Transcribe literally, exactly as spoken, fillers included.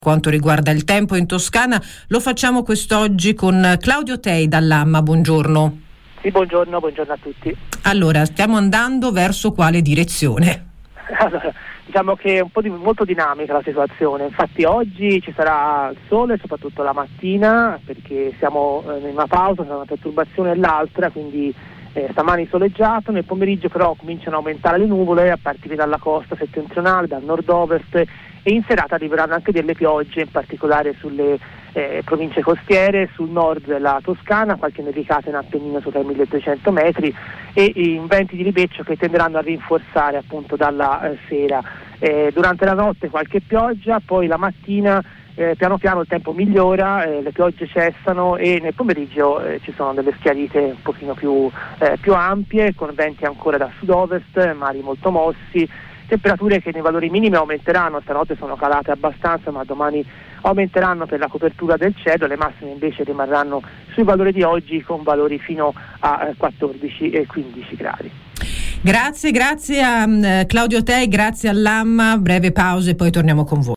quanto riguarda il tempo in Toscana. Lo facciamo quest'oggi con Claudio Tei dall'Amma. Buongiorno. Sì, buongiorno, buongiorno a tutti. Allora, stiamo andando verso quale direzione? Allora, diciamo che è un po' di, molto dinamica la situazione. Infatti oggi ci sarà il sole, soprattutto la mattina, perché siamo eh, in una pausa tra una perturbazione e l'altra, quindi eh, stamani soleggiato. Nel pomeriggio però cominciano a aumentare le nuvole a partire dalla costa settentrionale, dal nord-ovest, e in serata arriveranno anche delle piogge, in particolare sulle eh, province costiere, sul nord della Toscana, qualche nevicata in Appennino sopra i milletrecento metri e in venti di ribeccio che tenderanno a rinforzare appunto dalla eh, sera. Eh, durante la notte qualche pioggia, poi la mattina eh, piano piano il tempo migliora, eh, le piogge cessano e nel pomeriggio eh, ci sono delle schiarite un pochino più, eh, più ampie, con venti ancora da sud-ovest, mari molto mossi. Temperature che nei valori minimi aumenteranno, stanotte sono calate abbastanza, ma domani aumenteranno per la copertura del cielo, le massime invece rimarranno sui valori di oggi con valori fino a quattordici e quindici gradi. Grazie, grazie a Claudio Tei, grazie all'Amma, breve pausa e poi torniamo con voi.